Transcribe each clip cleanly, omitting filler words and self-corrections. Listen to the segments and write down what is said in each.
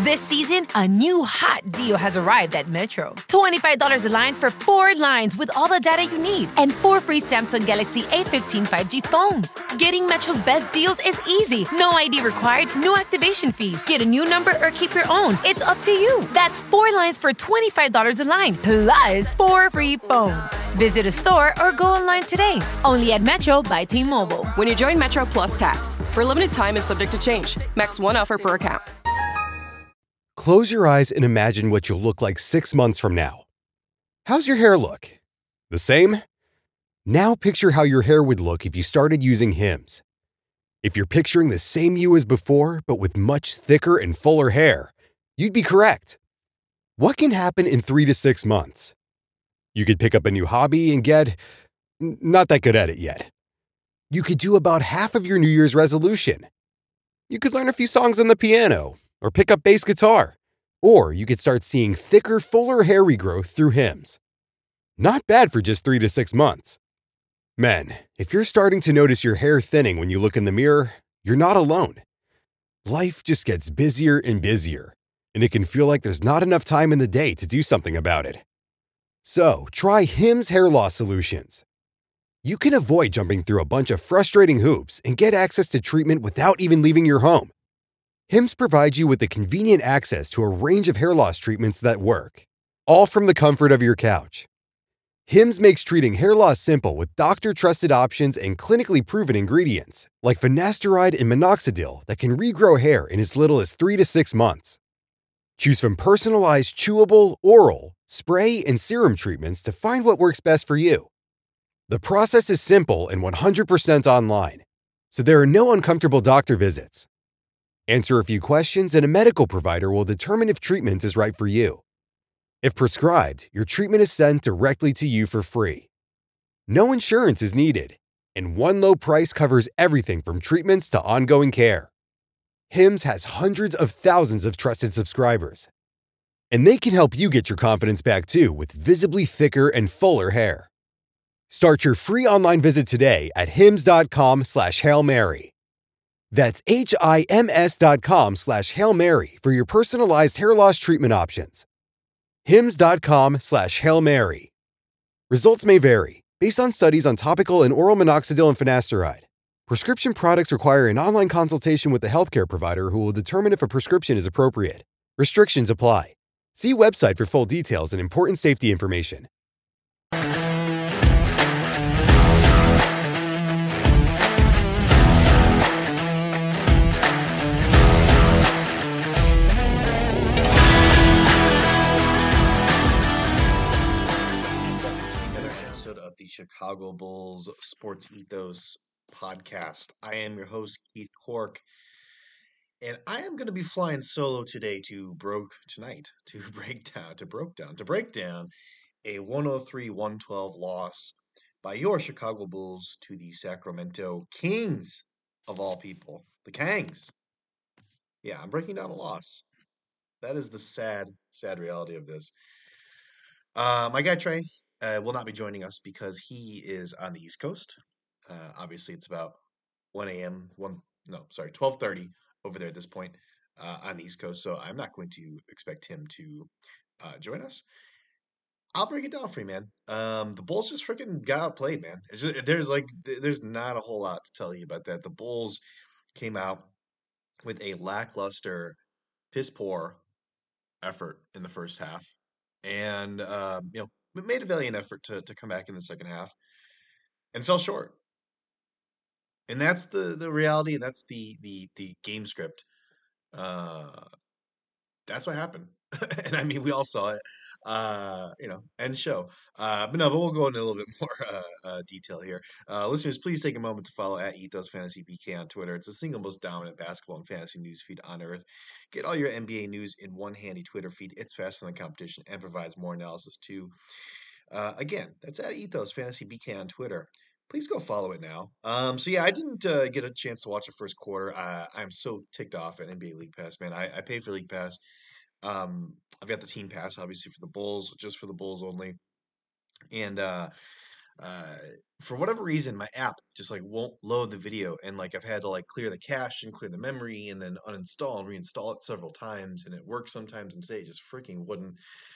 This season, a new hot deal has arrived at Metro. $25 a line for 4 lines with all the data you need and 4 free Samsung Galaxy A15 5G phones. Getting Metro's best deals is easy. No ID required, no activation fees. Get a new number or keep your own. It's up to you. That's 4 lines for $25 a line, plus 4 free phones. Visit a store or go online today. Only at Metro by T-Mobile. When you join Metro Plus Tax. For a limited time and subject to change. Max 1 offer per account. Close your eyes and imagine what you'll look like 6 months from now. How's your hair look? The same? Now picture how your hair would look if you started using Hims. If you're picturing the same you as before, but with much thicker and fuller hair, you'd be correct. What can happen in 3 to 6 months? You could pick up a new hobby and get not that good at it yet. You could do about half of your New Year's resolution. You could learn a few songs on the piano or pick up bass guitar. Or you could start seeing thicker, fuller hair regrowth through Hims. Not bad for just 3 to 6 months. Men, if you're starting to notice your hair thinning when you look in the mirror, you're not alone. Life just gets busier and busier, and it can feel like there's not enough time in the day to do something about it. So, try Hims Hair Loss Solutions. You can avoid jumping through a bunch of frustrating hoops and get access to treatment without even leaving your home. Hims provides you with the convenient access to a range of hair loss treatments that work, all from the comfort of your couch. Hims makes treating hair loss simple with doctor-trusted options and clinically proven ingredients, like finasteride and minoxidil that can regrow hair in as little as 3 to 6 months. Choose from personalized chewable, oral, spray, and serum treatments to find what works best for you. The process is simple and 100% online, so there are no uncomfortable doctor visits. Answer a few questions and a medical provider will determine if treatment is right for you. If prescribed, your treatment is sent directly to you for free. No insurance is needed, and one low price covers everything from treatments to ongoing care. Hims has hundreds of thousands of trusted subscribers, and they can help you get your confidence back too with visibly thicker and fuller hair. Start your free online visit today at hims.com/Hail Mary. That's HIMS.com/Hail Mary for your personalized hair loss treatment options. HIMS.com/Hail Mary. Results may vary based on studies on topical and oral minoxidil and finasteride. Prescription products require an online consultation with the healthcare provider who will determine if a prescription is appropriate. Restrictions apply. See website for full details and important safety information. Chicago Bulls Sports Ethos podcast. I am your host, Keith Cork, and I am going to be flying solo today to break down a 103-112 loss by your Chicago Bulls to the Sacramento Kings, of all people. The Kangs. Yeah, I'm breaking down a loss. That is the sad reality of this. My guy Trey will not be joining us because he is on the East Coast. Obviously, it's about 12:30 over there at this point on the East Coast. So I'm not going to expect him to join us. I'll break it down for you, man. The Bulls just freaking got outplayed, man. There's not a whole lot to tell you about that. The Bulls came out with a lackluster, piss poor effort in the first half, and made a valiant effort to come back in the second half and fell short. And that's the reality, and that's the game script. That's what happened. And I mean, we all saw it, end show. But we'll go into a little bit more detail here. Listeners, please take a moment to follow at Ethos Fantasy BK on Twitter. It's the single most dominant basketball and fantasy news feed on earth. Get all your NBA news in one handy Twitter feed. It's faster than the competition and provides more analysis too. Again, that's at Ethos Fantasy BK on Twitter. Please go follow it now. I didn't get a chance to watch the first quarter. I'm so ticked off at NBA League Pass, man. I paid for League Pass. I've got the team pass, obviously, for the Bulls, just for the Bulls only. And uh, for whatever reason, my app just like won't load the video, and like I've had to like clear the cache and clear the memory, and then uninstall and reinstall it several times, and it works sometimes, and today it just freaking wouldn't.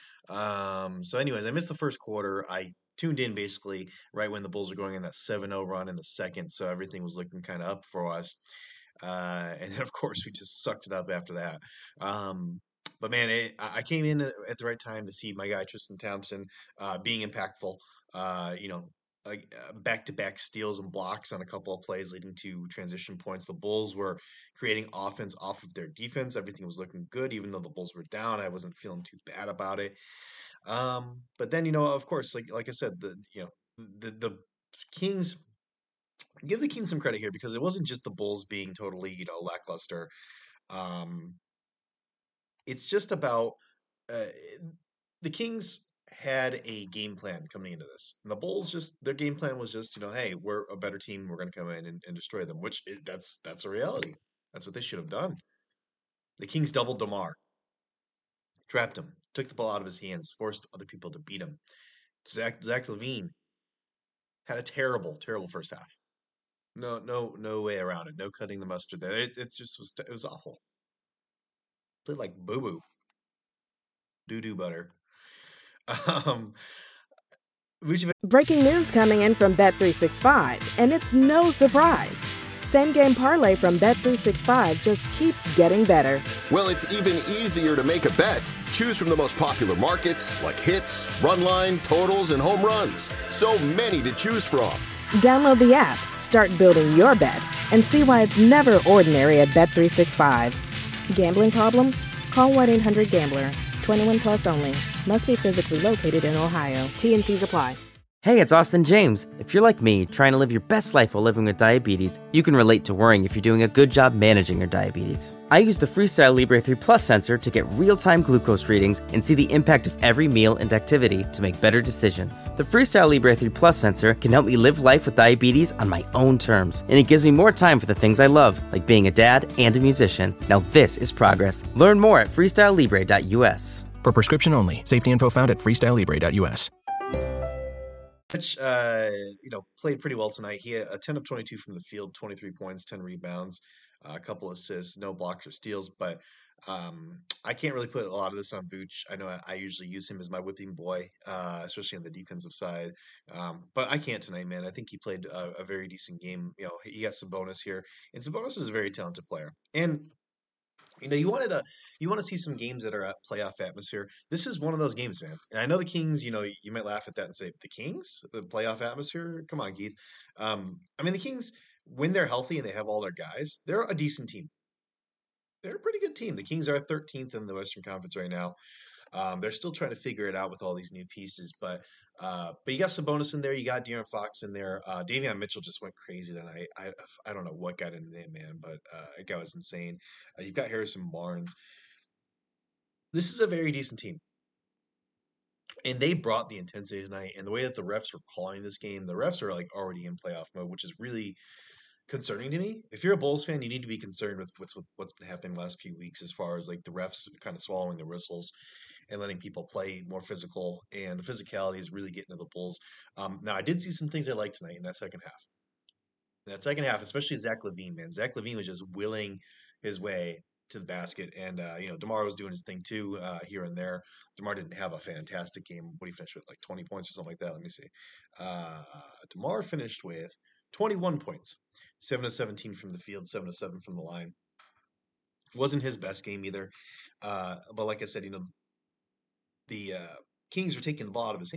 So anyways, I missed the first quarter. I tuned in basically right when the Bulls were going in that 7-0 run in the second, so everything was looking kind of up for us. And then of course we just sucked it up after that. Um, but man, I came in at the right time to see my guy Tristan Thompson being impactful. You know, back-to-back steals and blocks on a couple of plays, leading to transition points. The Bulls were creating offense off of their defense. Everything was looking good, even though the Bulls were down. I wasn't feeling too bad about it. But then of course, like I said, the Kings, give the Kings some credit here because it wasn't just the Bulls being totally lackluster. Um, it's just about uh, the Kings had a game plan coming into this. And the Bulls just their game plan was just, hey, we're a better team. We're going to come in and destroy them, which that's a reality. That's what they should have done. The Kings doubled DeMar, trapped him, took the ball out of his hands, forced other people to beat him. Zach LaVine had a terrible, terrible first half. No way around it. No cutting the mustard there. It was awful. Played like boo boo, doo doo butter. Um, Vucevic. Breaking news coming in from Bet365, and it's no surprise. Same game parlay from Bet365 just keeps getting better. Well, it's even easier to make a bet. Choose from the most popular markets like hits, run line, totals, and home runs. So many to choose from. Download the app, start building your bet, and see why it's never ordinary at Bet365. Gambling problem? Call 1-800-GAMBLER. 21 plus only. Must be physically located in Ohio. T&Cs apply. Hey, it's Austin James. If you're like me, trying to live your best life while living with diabetes, you can relate to worrying if you're doing a good job managing your diabetes. I use the Freestyle Libre 3 Plus sensor to get real-time glucose readings and see the impact of every meal and activity to make better decisions. The Freestyle Libre 3 Plus sensor can help me live life with diabetes on my own terms, and it gives me more time for the things I love, like being a dad and a musician. Now this is progress. Learn more at freestylelibre.us. For prescription only. Safety info found at freestylelibre.us. Which, played pretty well tonight. He had a 10 of 22 from the field, 23 points, 10 rebounds, a couple assists, no blocks or steals. But I can't really put a lot of this on Vooch. I know I usually use him as my whipping boy, especially on the defensive side. But I can't tonight, man. I think he played a very decent game. He got Sabonis here, and Sabonis is a very talented player. And you want to see some games that are at playoff atmosphere. This is one of those games, man. And I know the Kings, you might laugh at that and say, the Kings, the playoff atmosphere? Come on, Keith. I mean, the Kings, when they're healthy and they have all their guys, they're a decent team. They're a pretty good team. The Kings are 13th in the Western Conference right now. They're still trying to figure it out with all these new pieces, but you got Sabonis in there, you got De'Aaron Fox in there. Davion Mitchell just went crazy tonight. I don't know what got into him, man, but that guy was insane. You've got Harrison Barnes. This is a very decent team, and they brought the intensity tonight. And the way that the refs were calling this game, the refs are like already in playoff mode, which is really concerning to me. If you're a Bulls fan, you need to be concerned with what's been happening the last few weeks as far as like the refs kind of swallowing the whistles and letting people play more physical, and the physicality is really getting to the Bulls. Now, I did see some things I liked tonight in that second half. In that second half, especially Zach LaVine, man. Zach LaVine was just willing his way to the basket, and DeMar was doing his thing too here and there. DeMar didn't have a fantastic game. What did he finish with, like 20 points or something like that? Let me see. DeMar finished with 21 points, 7 of 17 from the field, 7 of 7 from the line. Wasn't his best game either, but like I said, the Kings were taking the ball out of his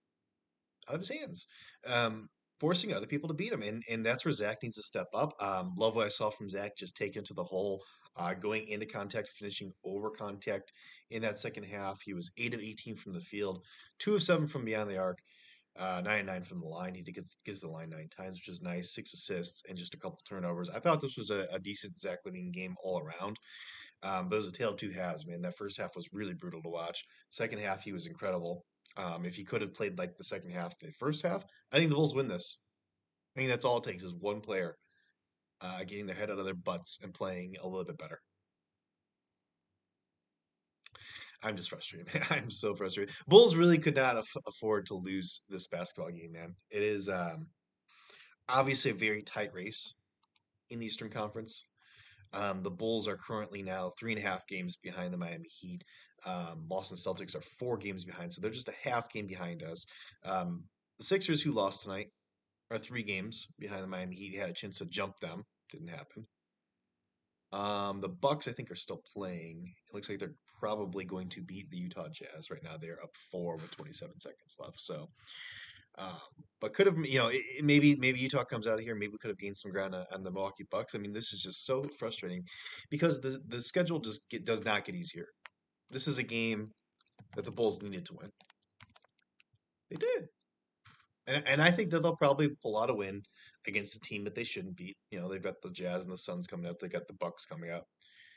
hands, forcing other people to beat him, and that's where Zach needs to step up. Love what I saw from Zach, just taking it to the hole, going into contact, finishing over contact in that second half. He was 8 of 18 from the field, 2 of 7 from beyond the arc, 9 of 9 from the line. He gets the line 9 times, which is nice. 6 assists and just a couple turnovers. I thought this was a decent Zach LaVine game all around. But it was a tale of two halves, man. That first half was really brutal to watch. Second half, he was incredible. If he could have played like the second half, the first half, I think the Bulls win this. I think that's all it takes is one player getting their head out of their butts and playing a little bit better. I'm just frustrated, man. I'm so frustrated. Bulls really could not afford to lose this basketball game, man. It is obviously a very tight race in the Eastern Conference. The Bulls are currently now 3.5 games behind the Miami Heat. Boston Celtics are 4 games behind, so they're just a half game behind us. The Sixers, who lost tonight, are 3 games behind the Miami Heat. Had a chance to jump them, didn't happen. The Bucks, I think, are still playing. It looks like they're probably going to beat the Utah Jazz right now. They're up 4 with 27 seconds left. So, but could have, maybe Utah comes out of here. Maybe we could have gained some ground on the Milwaukee Bucks. I mean, this is just so frustrating because the schedule just does not get easier. This is a game that the Bulls needed to win. They did. And I think that they'll probably pull out a win against a team that they shouldn't beat. They've got the Jazz and the Suns coming up. They've got the Bucks coming up.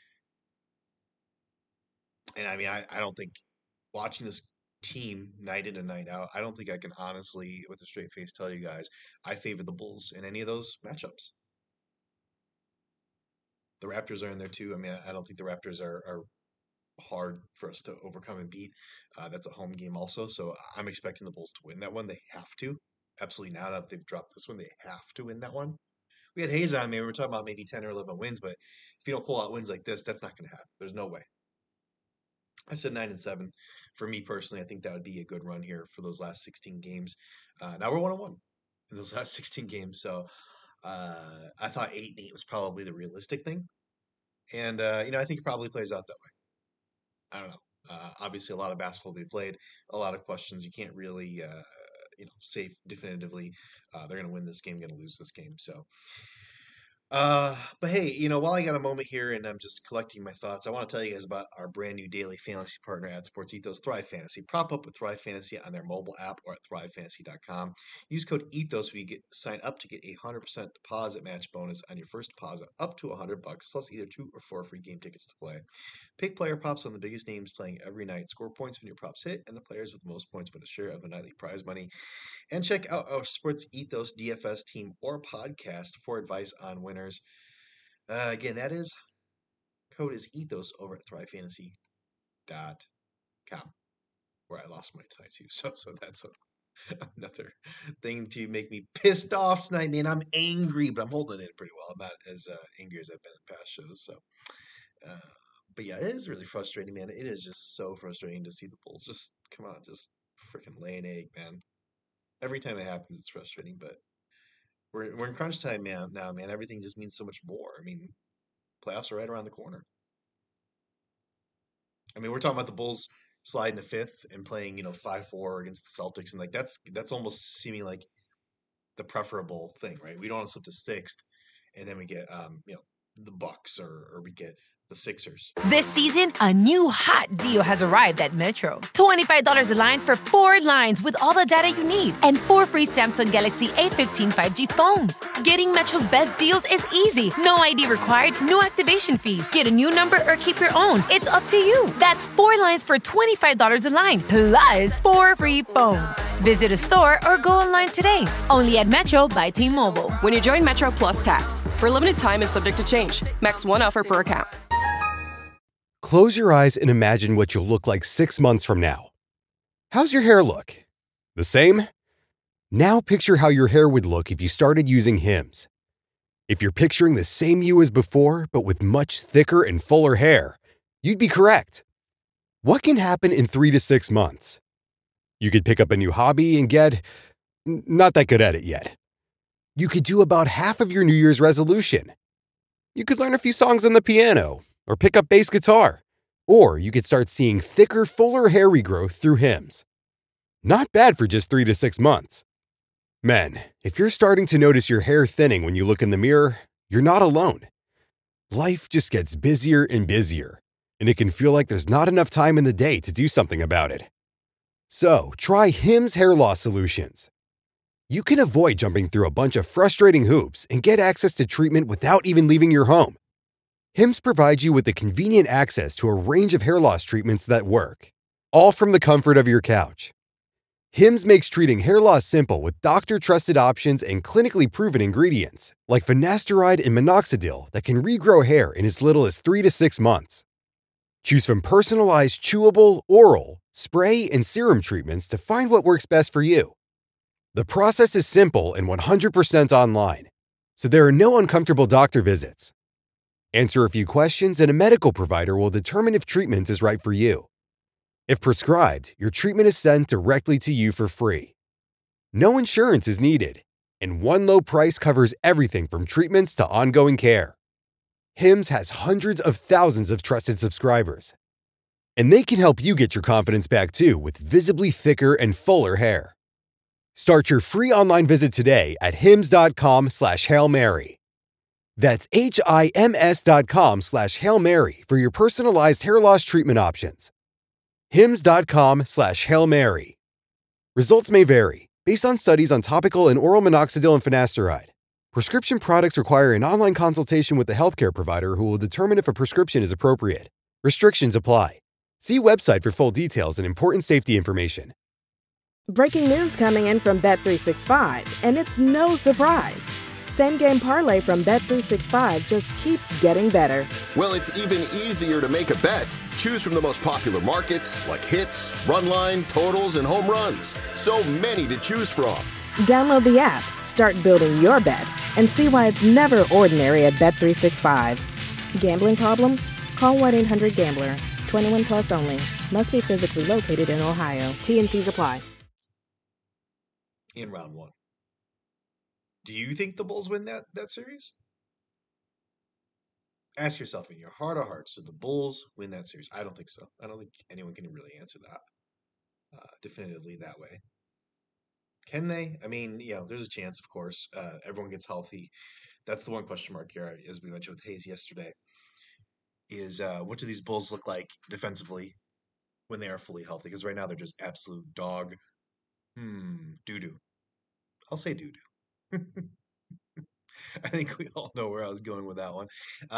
And I mean, I don't think watching this team night in and night out, I don't think I can honestly, with a straight face, tell you guys I favor the Bulls in any of those matchups. The Raptors are in there too. I mean, I don't think the Raptors are hard for us to overcome and beat. That's a home game also, so I'm expecting the Bulls to win that one. They have to. Absolutely not. If they've dropped this one, they have to win that one. We had Hayes on, man. We were talking about maybe 10 or 11 wins, but if you don't pull out wins like this, that's not going to happen. There's no way. I said 9-7. For me personally, I think that would be a good run here for those last 16 games. Now we're 1-1 in those last 16 games, so I thought 8-8 was probably the realistic thing, and I think it probably plays out that way. I don't know. Obviously, a lot of basketball to be played, a lot of questions. You can't really, say definitively they're going to win this game, going to lose this game. So, but hey, while I got a moment here and I'm just collecting my thoughts, I want to tell you guys about our brand new daily fantasy partner at Sports Ethos, Thrive Fantasy. Prop up with Thrive Fantasy on their mobile app or at thrivefantasy.com. Use code ETHOS when you sign up to get a 100% deposit match bonus on your first deposit up to $100, plus either 2 or 4 free game tickets to play. Pick player props on the biggest names playing every night. Score points when your props hit, and the players with the most points win a share of the nightly prize money. And check out our Sports Ethos DFS team or podcast for advice on winners. Again, that is code is ethos over at thrivefantasy.com, where I lost money tonight too. So that's another thing to make me pissed off tonight, man. I'm angry, but I'm holding it pretty well. I'm not as angry as I've been in past shows. So, but yeah, it is really frustrating, man. It is just so frustrating to see the Bulls. Just come on, just freaking lay an egg, man. Every time it happens, it's frustrating, but we're in crunch time now, man. Everything just means so much more. I mean, playoffs are right around the corner. I mean, we're talking about the Bulls sliding to 5th and playing, 5-4 against the Celtics, and like that's almost seeming like the preferable thing, right? We don't want to slip to 6th, and then we get the Bucks or we get the Sixers. This season, a new hot deal has arrived at Metro. $25 a line for 4 lines with all the data you need and 4 free Samsung Galaxy A15 5G phones. Getting Metro's best deals is easy. No ID required, no activation fees. Get a new number or keep your own. It's up to you. That's 4 lines for $25 a line, plus 4 free phones. Visit a store or go online today. Only at Metro by T-Mobile. When you join Metro Plus Tax, for limited time and subject to change. Max 1 offer per account. Close your eyes and imagine what you'll look like 6 months from now. How's your hair look? The same? Now picture how your hair would look if you started using Hims. If you're picturing the same you as before, but with much thicker and fuller hair, you'd be correct. What can happen in 3 to 6 months? You could pick up a new hobby and get not that good at it yet. You could do about half of your New Year's resolution. You could learn a few songs on the piano or pick up bass guitar. Or you could start seeing thicker, fuller hair regrowth through Hims. Not bad for just 3 to 6 months. Men, if you're starting to notice your hair thinning when you look in the mirror, you're not alone. Life just gets busier and busier, and it can feel like there's not enough time in the day to do something about it. So, try Hims Hair Loss Solutions. You can avoid jumping through a bunch of frustrating hoops and get access to treatment without even leaving your home. Hims provides you with the convenient access to a range of hair loss treatments that work, all from the comfort of your couch. Hims makes treating hair loss simple with doctor-trusted options and clinically proven ingredients, like finasteride and minoxidil that can regrow hair in as little as 3 to 6 months. Choose from personalized chewable, oral, spray, and serum treatments to find what works best for you. The process is simple and 100% online, so there are no uncomfortable doctor visits. Answer a few questions and a medical provider will determine if treatment is right for you. If prescribed, your treatment is sent directly to you for free. No insurance is needed, and one low price covers everything from treatments to ongoing care. Hims has hundreds of thousands of trusted subscribers, and they can help you get your confidence back too with visibly thicker and fuller hair. Start your free online visit today at hims.com/Hail Mary. That's HIMS.com/Hail Mary for your personalized hair loss treatment options. hims.com/Hail Mary. Results may vary based on studies on topical and oral minoxidil and finasteride. Prescription products require an online consultation with the healthcare provider who will determine if a prescription is appropriate. Restrictions apply. See website for full details and important safety information. Breaking news coming in from Bet365, and it's no surprise. Same game parlay from Bet365 just keeps getting better. Well, it's even easier to make a bet. Choose from the most popular markets like hits, run line, totals, and home runs. So many to choose from. Download the app, start building your bet, and see why it's never ordinary at Bet365. Gambling problem? Call 1-800-GAMBLER. 21 plus only. Must be physically located in Ohio. T&Cs apply. In round one, do you think the Bulls win that series? Ask yourself in your heart of hearts, do the Bulls win that series? I don't think so. I don't think anyone can really answer that definitively that way. Can they? I mean, there's a chance, of course. Everyone gets healthy. That's the one question mark here, as we mentioned with Hayes yesterday, is what do these Bulls look like defensively when they are fully healthy? Because right now they're just absolute dog doo-doo. I'll say doo-doo. I think we all know where I was going with that one.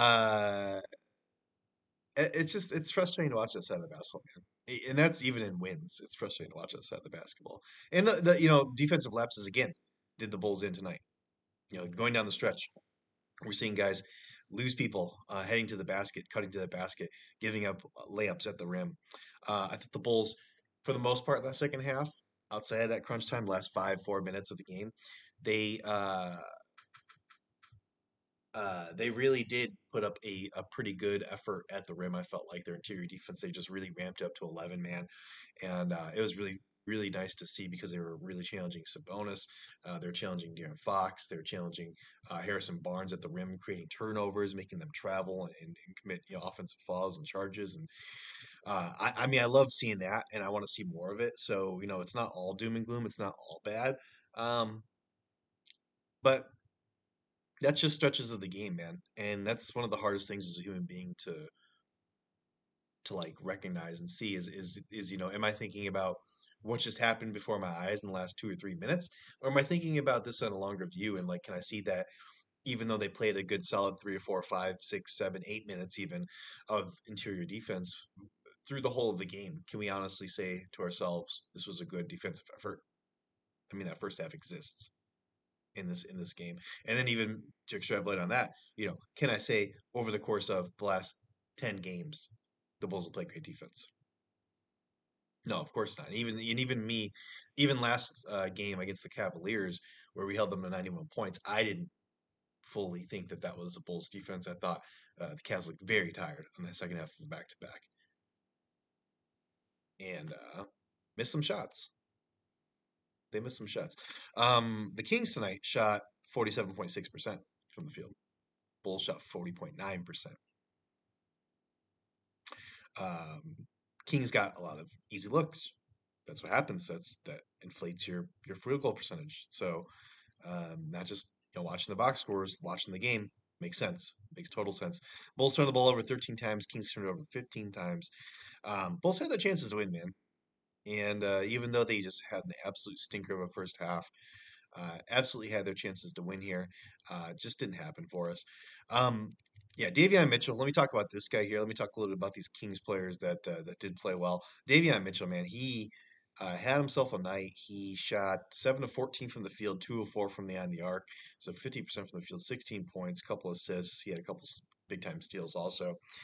It's frustrating to watch that side of the basketball, man. And that's even in wins. It's frustrating to watch that side of the basketball. And the defensive lapses again did the Bulls in tonight. Going down the stretch, we're seeing guys lose people heading to the basket, cutting to the basket, giving up layups at the rim. I think the Bulls, for the most part, in that second half, outside of that crunch time, last 4 minutes of the game, they really did put up a pretty good effort at the rim. I felt like their interior defense, they just really ramped up to 11 man, and it was really, really nice to see because they were really challenging Sabonis. They're challenging De'Aaron Fox. They're challenging Harrison Barnes at the rim, creating turnovers, making them travel and commit offensive fouls and charges. And I mean, I love seeing that, and I want to see more of it. So it's not all doom and gloom. It's not all bad, but that's just stretches of the game, man. And that's one of the hardest things as a human being to like recognize and see is am I thinking about what just happened before my eyes in the last 2 or 3 minutes, or am I thinking about this on a longer view? And like, can I see that even though they played a good solid 3 or 4 or 5, 6, 7, 8 minutes even of interior defense through the whole of the game, can we honestly say to ourselves this was a good defensive effort? I mean, that first half exists in this game. And then even to extrapolate on that, can I say over the course of the last 10 games, the Bulls will play great defense? No, of course not. Even last game against the Cavaliers, where we held them to 91 points, I didn't fully think that was the Bulls defense. I thought the Cavs looked very tired on the second half of the back-to-back. And missed some shots. They missed some shots. The Kings tonight shot 47.6% from the field. Bulls shot 40.9%. Kings got a lot of easy looks. That's what happens. That inflates your field goal percentage. So not just watching the box scores, watching the game makes sense. Makes total sense. Bulls turned the ball over 13 times. Kings turned it over 15 times. Bulls had their chances to win, man. And even though they just had an absolute stinker of a first half, absolutely had their chances to win here. Just didn't happen for us. Davion Mitchell. Let me talk about this guy here. Let me talk a little bit about these Kings players that did play well. Davion Mitchell, man, he had himself a night. He shot 7 of 14 from the field, 2 of 4 from behind the arc, so 50% from the field, 16 points, couple assists. He had a couple big time steals also.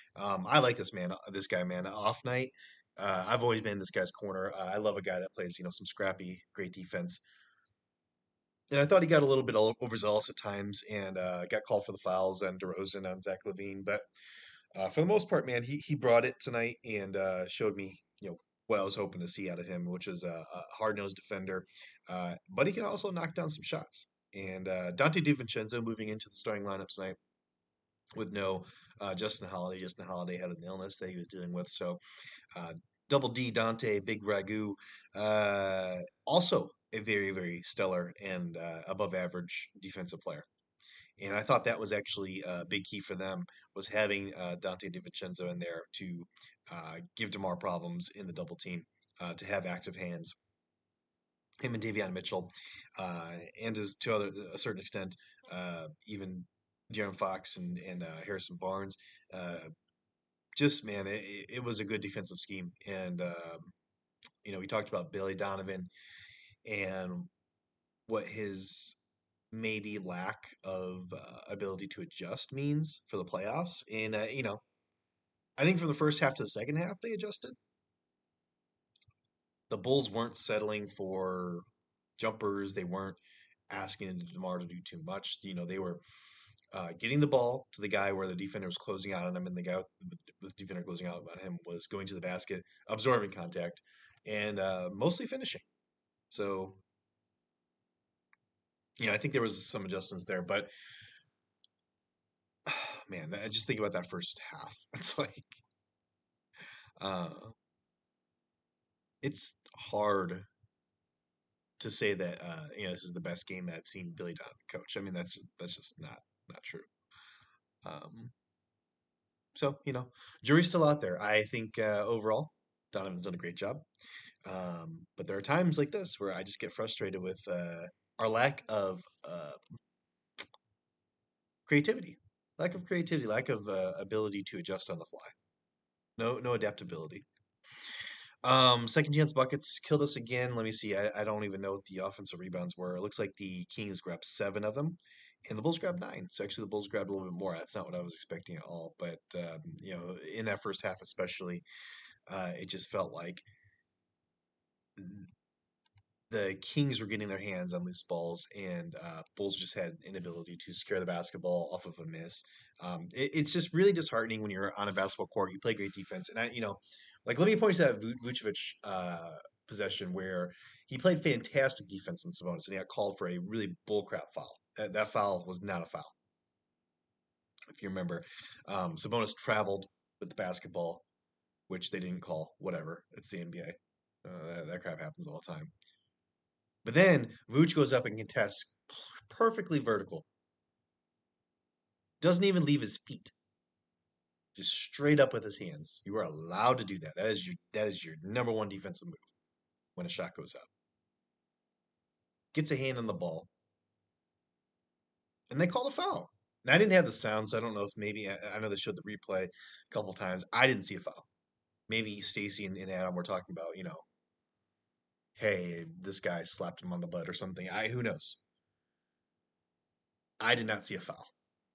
I like this guy, man. Off night, I've always been in this guy's corner. I love a guy that plays, some scrappy, great defense. And I thought he got a little bit overzealous at times and got called for the fouls on DeRozan on Zach LaVine. But for the most part, man, he brought it tonight and showed me, what I was hoping to see out of him, which is a hard-nosed defender. But he can also knock down some shots. And Dante DiVincenzo moving into the starting lineup tonight with no Justin Holiday. Justin Holiday had an illness that he was dealing with. So uh, Double D Dante, Big Ragu, also a very, very stellar and above average defensive player. And I thought that was actually a big key for them was having Dante DiVincenzo in there to give DeMar problems in the double team, to have active hands. Him and Davion Mitchell, and to a certain extent, even De'Aaron Fox and Harrison Barnes. Just man, it was a good defensive scheme, and we talked about Billy Donovan and what his maybe lack of ability to adjust means for the playoffs. And I think from the first half to the second half they adjusted. The Bulls weren't settling for jumpers. They weren't asking DeMar to do too much. They were getting the ball to the guy where the defender was closing out on him, and the guy with the defender closing out on him was going to the basket, absorbing contact, and mostly finishing. So, I think there was some adjustments there, but man, I just think about that first half. It's like, uh, it's hard to say that this is the best game that I've seen Billy Donovan coach. I mean, that's just not true. Um, so jury's still out there. I think overall Donovan's done a great job. But there are times like this where I just get frustrated with our lack of creativity, lack of ability to adjust on the fly. No adaptability. Second chance buckets killed us again. Let me see. I don't even know what the offensive rebounds were. It looks like the Kings grabbed 7 of them, and the Bulls grabbed 9. So actually, the Bulls grabbed a little bit more. That's not what I was expecting at all. But in that first half, especially, it just felt like the Kings were getting their hands on loose balls, and Bulls just had inability to secure the basketball off of a miss. It's just really disheartening when you're on a basketball court. You play great defense, and let me point to that Vucevic possession where he played fantastic defense in Sabonis, and he got called for a really bullcrap foul. That foul was not a foul. If you remember, Sabonis traveled with the basketball, which they didn't call. Whatever, it's the NBA. That crap happens all the time. But then Vooch goes up and contests perfectly vertical. Doesn't even leave his feet. Just straight up with his hands. You are allowed to do that. That is your number one defensive move when a shot goes up. Gets a hand on the ball. And they called a foul. Now I didn't have the sound, so I don't know if maybe I know they showed the replay a couple times. I didn't see a foul. Maybe Stacy and Adam were talking about, hey, this guy slapped him on the butt or something. Who knows? I did not see a foul.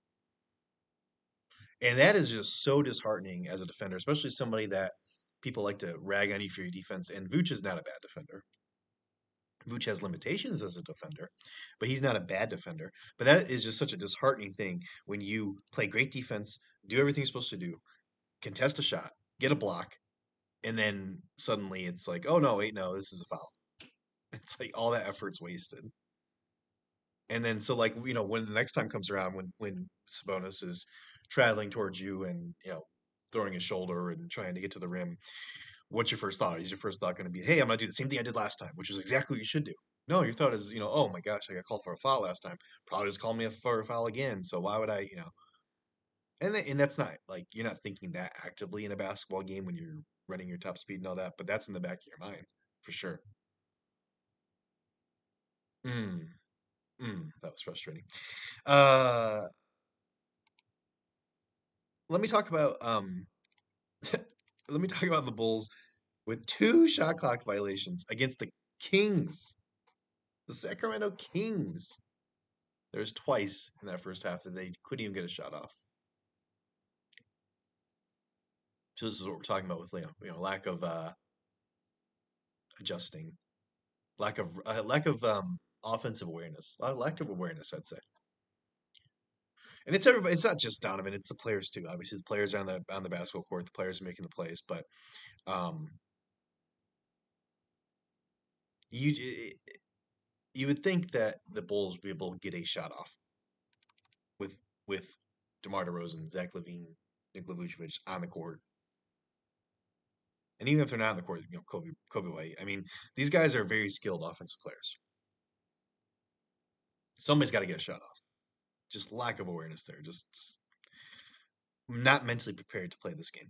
And that is just so disheartening as a defender, especially somebody that people like to rag on you for your defense. And Vooch is not a bad defender. Vooch has limitations as a defender, but he's not a bad defender. But that is just such a disheartening thing when you play great defense, do everything you're supposed to do, contest a shot, get a block, and then suddenly it's like, oh, no, wait, no, this is a foul. It's like all that effort's wasted. And then so when the next time comes around, when Sabonis is traveling towards you and throwing his shoulder and trying to get to the rim, what's your first thought? Is your first thought going to be, hey, I'm going to do the same thing I did last time, which is exactly what you should do? No, your thought is, oh my gosh, I got called for a foul last time. Probably just called me for a foul again. So why would I, And that's not like you're not thinking that actively in a basketball game when you're running your top speed and all that, but that's in the back of your mind for sure. That was frustrating. Let me talk about the Bulls with 2 shot clock violations against the Kings, the Sacramento Kings. There's twice in that first half that they couldn't even get a shot off. So this is what we're talking about with lack of adjusting, lack of offensive awareness, lack of awareness, I'd say. And it's everybody. It's not just Donovan. It's the players too. Obviously, the players are on the basketball court. The players are making the plays, but um, you you would think that the Bulls would be able to get a shot off with DeMar DeRozan, Zach LaVine, Nikola Vucevic on the court. And even if they're not on the court, Kobe White. I mean, these guys are very skilled offensive players. Somebody's got to get a shot off. Just lack of awareness there. Just not mentally prepared to play this game.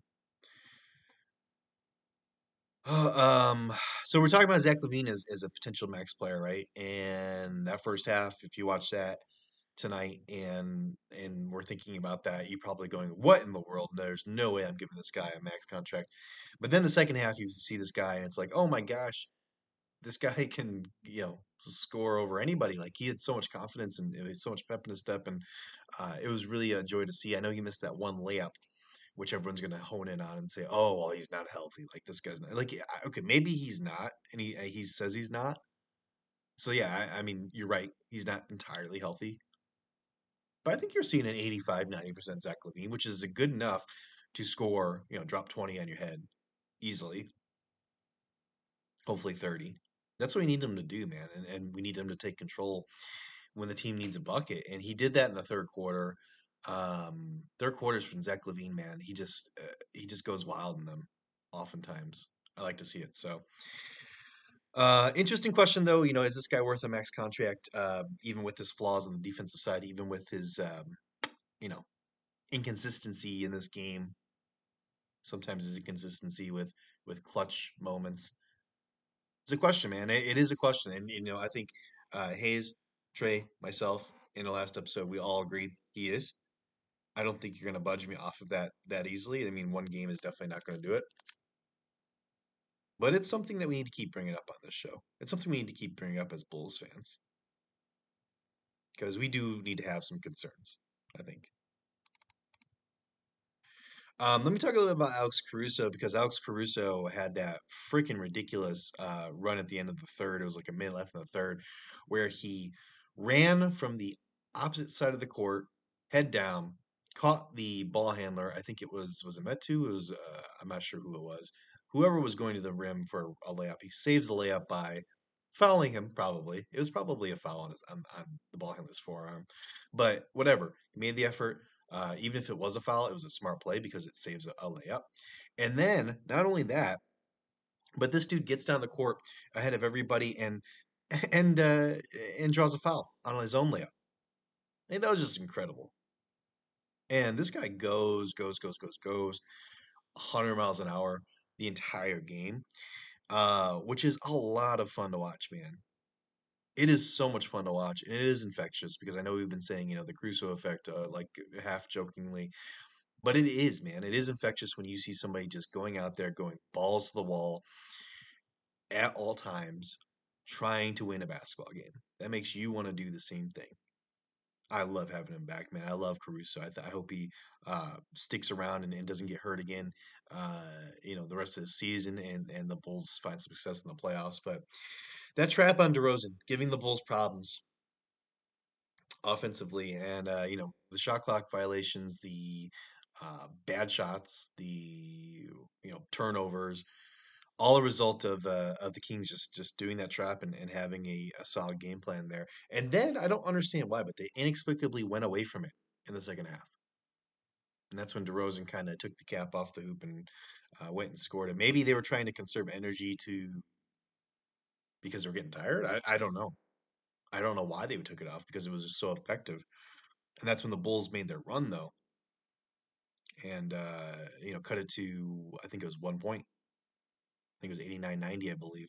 So we're talking about Zach LaVine as a potential max player, right? And that first half, if you watch that tonight and we're thinking about that, you're probably going, what in the world? There's no way I'm giving this guy a max contract. But then the second half, you see this guy, and it's like, oh my gosh, this guy can, score over anybody. Like, he had so much confidence and so much pep in his step, and it was really a joy to see. I know he missed that one layup, which everyone's going to hone in on and say, oh, well, he's not healthy. Like, this guy's not. Like, okay, maybe he's not, and he says he's not. So, yeah, I mean, you're right. He's not entirely healthy. But I think you're seeing an 85, 90% Zach LaVine, which is good enough to score, drop 20 on your head easily. Hopefully 30. That's what we need him to do, man. And we need him to take control when the team needs a bucket. And he did that in the third quarter. Third quarters from Zach LaVine, man, he just goes wild in them oftentimes. I like to see it. So interesting question though, is this guy worth a max contract, even with his flaws on the defensive side, even with his inconsistency in this game? Sometimes his inconsistency with clutch moments. It's a question, man. It is a question. And I think Hayes, Trey, myself, in the last episode, we all agreed he is. I don't think you're going to budge me off of that easily. I mean, one game is definitely not going to do it. But it's something that we need to keep bringing up on this show. It's something we need to keep bringing up as Bulls fans. Because we do need to have some concerns, I think. Let me talk a little bit about Alex Caruso, because Alex Caruso had that freaking ridiculous run at the end of the third. It was like a minute left in the third, where he ran from the opposite side of the court, head down, caught the ball handler. I think it was it Metu? It was I'm not sure who it was. Whoever was going to the rim for a layup, he saves the layup by fouling him. Probably it was probably a foul on the ball handler's forearm, but whatever. He made the effort. Even if it was a foul, it was a smart play because it saves a layup. And then not only that, but this dude gets down the court ahead of everybody and draws a foul on his own layup. I think that was just incredible. And this guy goes 100 miles an hour the entire game, which is a lot of fun to watch, man. It is so much fun to watch, and it is infectious because I know we've been saying, the Crusoe effect, like half jokingly, but it is, man. It is infectious when you see somebody just going out there, going balls to the wall at all times, trying to win a basketball game. That makes you want to do the same thing. I love having him back, man. I love Caruso. I hope he sticks around and doesn't get hurt again, the rest of the season, and the Bulls find some success in the playoffs. But that trap on DeRozan, giving the Bulls problems offensively, and the shot clock violations, the bad shots, the turnovers, all a result of the Kings just doing that trap and having a solid game plan there. And then I don't understand why, but they inexplicably went away from it in the second half. And that's when DeRozan kind of took the cap off the hoop and went and scored it. Maybe they were trying to conserve energy because they were getting tired. I don't know. I don't know why they took it off because it was just so effective. And that's when the Bulls made their run, though. And, cut it to, I think it was 1 point. I think it was 89-90, I believe.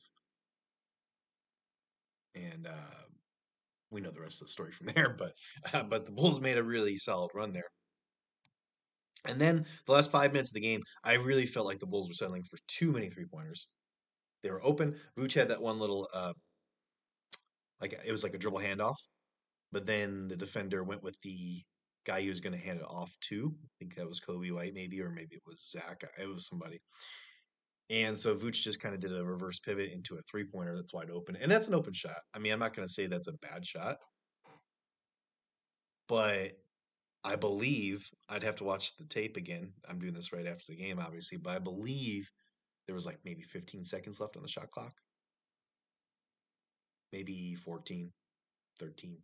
And we know the rest of the story from there. But the Bulls made a really solid run there. And then the last 5 minutes of the game, I really felt like the Bulls were settling for too many three-pointers. They were open. Vooch had that one little, it was like a dribble handoff. But then the defender went with the guy he was going to hand it off to. I think that was Kobe White, maybe, or maybe it was Zach. It was somebody. And so Vooch just kind of did a reverse pivot into a 3-pointer that's wide open. And that's an open shot. I mean, I'm not going to say that's a bad shot, but I believe I'd have to watch the tape again. I'm doing this right after the game, obviously, but I believe there was like maybe 15 seconds left on the shot clock. Maybe 14, 13.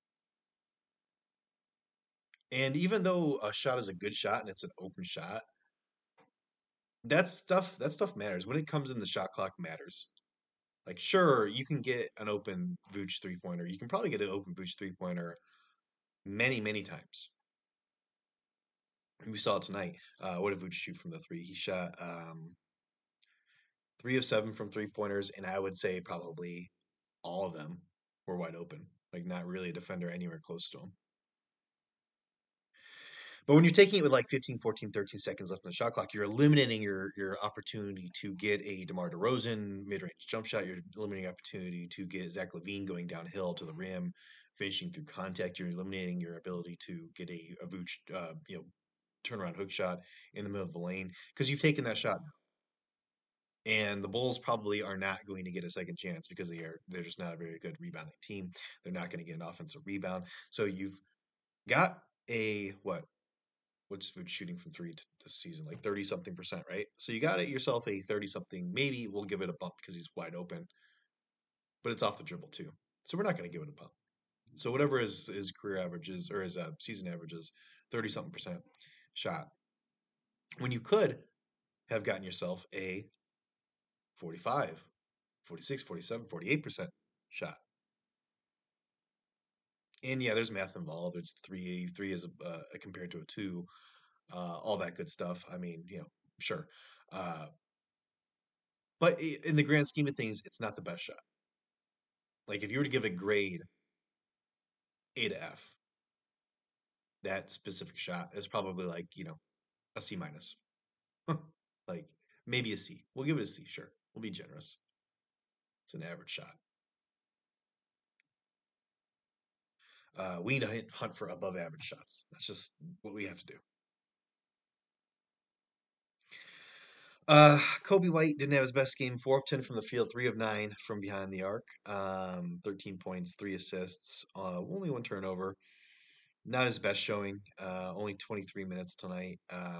And even though a shot is a good shot and it's an open shot, that stuff matters. When it comes in, the shot clock matters. Like, sure, you can get an open Vooch 3-pointer. You can probably get an open Vooch 3-pointer many, many times. We saw it tonight. What did Vooch shoot from the three? He shot 3 of 7 from 3-pointers, and I would say probably all of them were wide open. Like, not really a defender anywhere close to him. But when you're taking it with like 15, 14, 13 seconds left on the shot clock, you're eliminating your opportunity to get a DeMar DeRozan mid-range jump shot. You're eliminating opportunity to get Zach LaVine going downhill to the rim, finishing through contact. You're eliminating your ability to get a Vooch, turnaround hook shot in the middle of the lane because you've taken that shot now. And the Bulls probably are not going to get a second chance because they're just not a very good rebounding team. They're not going to get an offensive rebound. So you've got a what's Vooch shooting from three this season? Like 30-something%, right? So you got it yourself a 30-something. Maybe we'll give it a bump because he's wide open, but it's off the dribble too. So we're not going to give it a bump. So whatever his career averages or his season averages, 30-something% shot. When you could have gotten yourself a 45, 46, 47, 48% shot. And yeah, there's math involved. It's three is compared to a 2. All that good stuff. I mean, sure. But in the grand scheme of things, it's not the best shot. Like if you were to give a grade A to F, that specific shot is probably like, a C minus. Like maybe a C. We'll give it a C, sure. We'll be generous. It's an average shot. We need to hunt for above average shots. That's just what we have to do. Kobe White didn't have his best game. 4 of 10 from the field, 3 of 9 from behind the arc. 13 points, 3 assists, only 1 turnover. Not his best showing. Only 23 minutes tonight.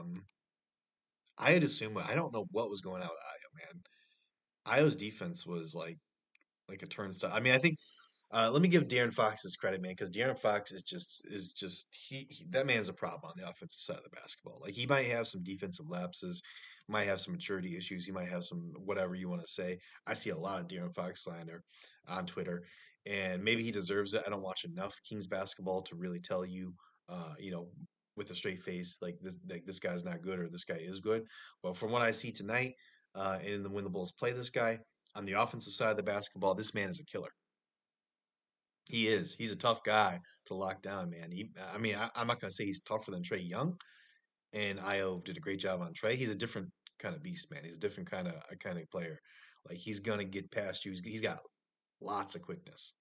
I had assumed I don't know what was going on with Ayo, man. Ayo's defense was like a turnstile. I mean, I think let me give De'Aaron Fox his credit, man, because De'Aaron Fox is just he that man's a problem on the offensive side of the basketball. Like he might have some defensive lapses, might have some maturity issues, he might have some whatever you want to say. I see a lot of De'Aaron Fox slander on Twitter, and maybe he deserves it. I don't watch enough Kings basketball to really tell you, with a straight face like this guy's not good or this guy is good. Well, from what I see tonight, and when the Bulls play this guy on the offensive side of the basketball, this man is a killer. He is. He's a tough guy to lock down, man. I'm not going to say he's tougher than Trae Young, and Io did a great job on Trae. He's a different kind of beast, man. He's a different kind of player. Like he's going to get past you. He's got lots of quickness,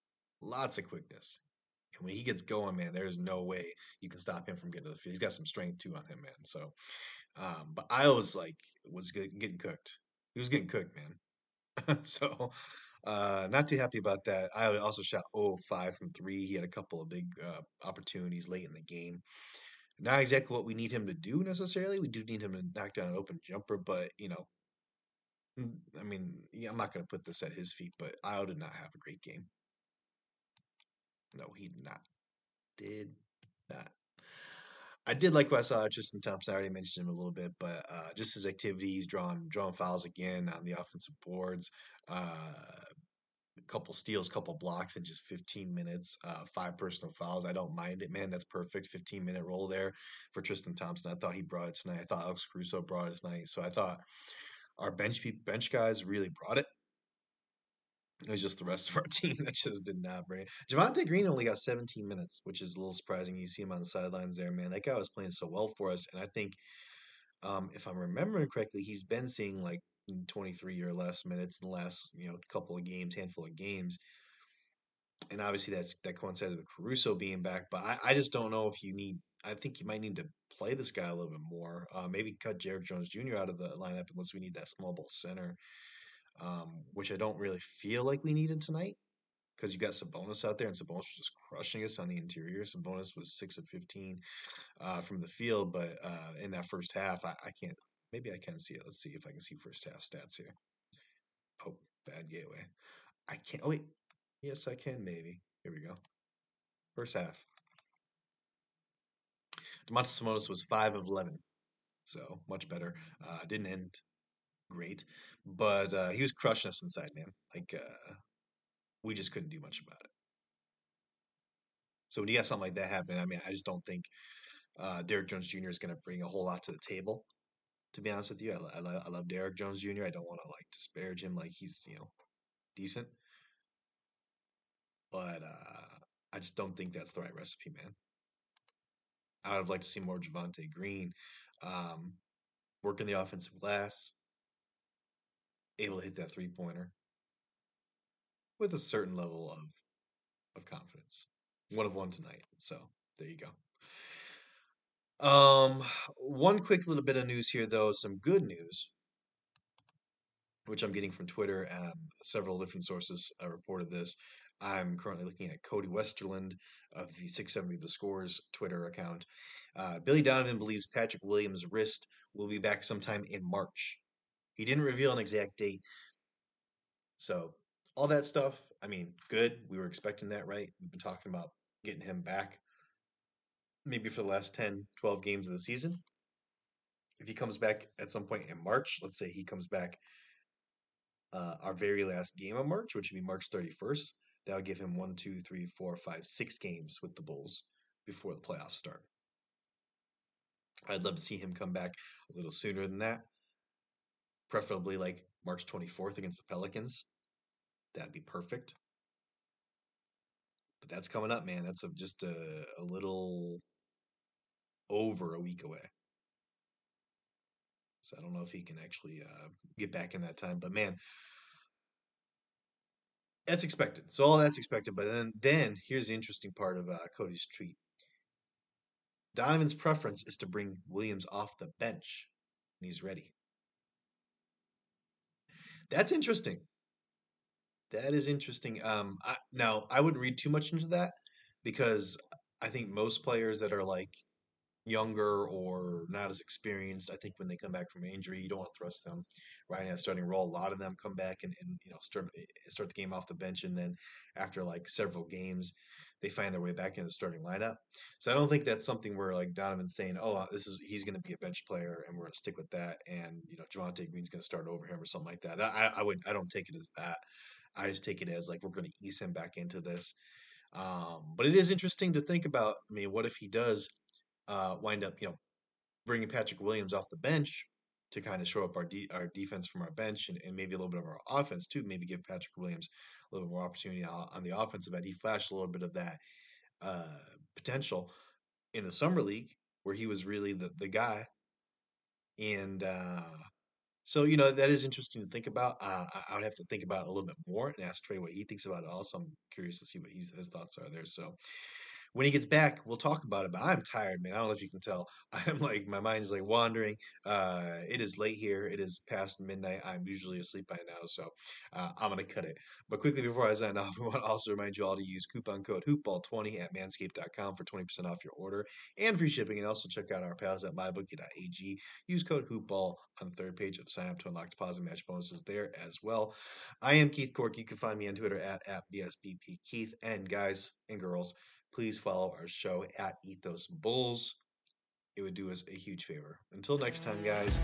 and when he gets going, man, there's no way you can stop him from getting to the field. He's got some strength too on him, man. So, but Io was getting cooked. He was getting cooked, man. So, not too happy about that. I also shot 0-5 from 3. He had a couple of big opportunities late in the game. Not exactly what we need him to do necessarily. We do need him to knock down an open jumper, but I mean, yeah, I'm not going to put this at his feet, but Io did not have a great game. No, he did not. Did not. I did like what I saw Tristan Thompson. I already mentioned him a little bit, but just his activities, drawing fouls again on the offensive boards. Couple steals, couple blocks in just 15 minutes, 5 personal fouls. I don't mind it, man. That's perfect. 15-minute roll there for Tristan Thompson. I thought he brought it tonight. I thought Alex Caruso brought it tonight. So I thought our bench guys really brought it. It was just the rest of our team that just did not bring it. Javonte Green only got 17 minutes, which is a little surprising. You see him on the sidelines there, man. That guy was playing so well for us. And I think, if I'm remembering correctly, he's been seeing like 23 or less minutes in the last, handful of games. And obviously that coincided with Caruso being back. But I just don't know if you need. I think you might need to play this guy a little bit more. Maybe cut Derrick Jones Jr. out of the lineup unless we need that small ball center, which I don't really feel like we needed tonight because you got Sabonis out there, and Sabonis was just crushing us on the interior. Sabonis was 6 of 15 from the field, but in that first half, I can't. Maybe I can see it. Let's see if I can see first half stats here. Oh, bad gateway. I can't. Oh wait. Yes, I can. Maybe. Here we go. First half. Domantas Sabonis was 5 of 11, so much better. Didn't end great, but he was crushing us inside, man. Like we just couldn't do much about it. So when you got something like that happening, I mean, I just don't think Derrick Jones Jr. is going to bring a whole lot to the table. To be honest with you, I love Derrick Jones Jr. I don't want to like disparage him, like he's decent, but I just don't think that's the right recipe, man. I would have liked to see more Javonte Green working the offensive glass, able to hit that 3-pointer with a certain level of confidence. 1 of 1 tonight, so there you go. One quick little bit of news here, though, some good news, which I'm getting from Twitter. Several different sources reported this. I'm currently looking at Cody Westerland of the 670 The Scores Twitter account. Billy Donovan believes Patrick Williams' wrist will be back sometime in March. He didn't reveal an exact date. So all that stuff, I mean, good. We were expecting that, right? We've been talking about getting him back maybe for the last 10, 12 games of the season. If he comes back at some point in March, let's say he comes back our very last game of March, which would be March 31st, that would give him 1, 2, 3, 4, 5, 6 games with the Bulls before the playoffs start. I'd love to see him come back a little sooner than that, preferably like March 24th against the Pelicans. That'd be perfect. But that's coming up, man. That's just a little over a week away. So I don't know if he can actually get back in that time. But, man, that's expected. So all that's expected. But then here's the interesting part of Cody's tweet. Donovan's preference is to bring Williams off the bench when he's ready. That's interesting. That is interesting. Now, I wouldn't read too much into that because I think most players that are like younger or not as experienced, I think when they come back from injury, you don't want to thrust them right in that starting role. A lot of them come back and start the game off the bench, and then after like several games, they find their way back in the starting lineup. So I don't think that's something where like Donovan's saying, "Oh, he's going to be a bench player, and we're going to stick with that," and Javonte Green's going to start over him or something like that. I don't take it as that. I just take it as like we're going to ease him back into this. But it is interesting to think about. I mean, what if he does wind up, bringing Patrick Williams off the bench to kind of show up our defense from our bench and maybe a little bit of our offense too. Maybe give Patrick Williams a little bit more opportunity on the offensive end. He flashed a little bit of that potential in the summer league where he was really the guy. And so, that is interesting to think about. I would have to think about it a little bit more and ask Trey what he thinks about it also. I'm curious to see what his thoughts are there. So when he gets back, we'll talk about it. But I'm tired, man. I don't know if you can tell. I'm like, my mind is like wandering. It is late here. It is past midnight. I'm usually asleep by now, so I'm going to cut it. But quickly before I sign off, we want to also remind you all to use coupon code HoopBall20 at manscaped.com for 20% off your order and free shipping. And also check out our pals at mybookie.ag. Use code HoopBall on the third page of sign up to unlock deposit match bonuses there as well. I am Keith Cork. You can find me on Twitter at BSBPKeith. And guys and girls, please follow our show at Ethos Bulls. It would do us a huge favor. Until next time, guys.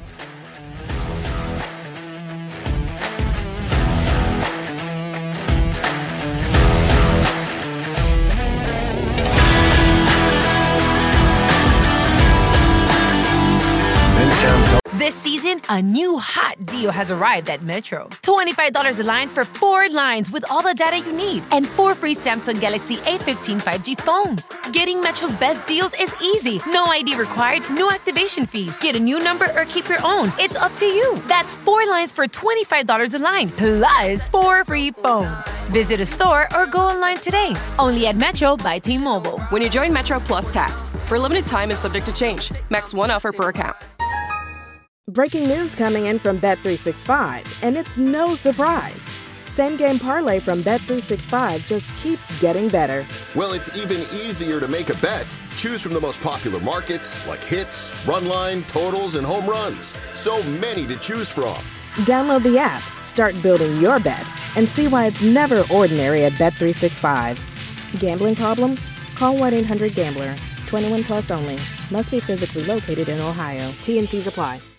This season, in, a new hot deal has arrived at Metro. $25 a line for 4 lines with all the data you need and 4 free Samsung Galaxy A15 5G phones. Getting Metro's best deals is easy. No ID required, no activation fees. Get a new number or keep your own. It's up to you. That's 4 lines for $25 a line, plus 4 free phones. Visit a store or go online today. Only at Metro by T-Mobile. When you join Metro Plus Tax. For a limited time and subject to change. Max 1 offer per account. Breaking news coming in from Bet365, and it's no surprise. Same Game Parlay from Bet365 just keeps getting better. Well, it's even easier to make a bet. Choose from the most popular markets like hits, run line, totals, and home runs. So many to choose from. Download the app, start building your bet, and see why it's never ordinary at Bet365. Gambling problem? Call 1-800-GAMBLER. 21 plus only. Must be physically located in Ohio. T&Cs apply.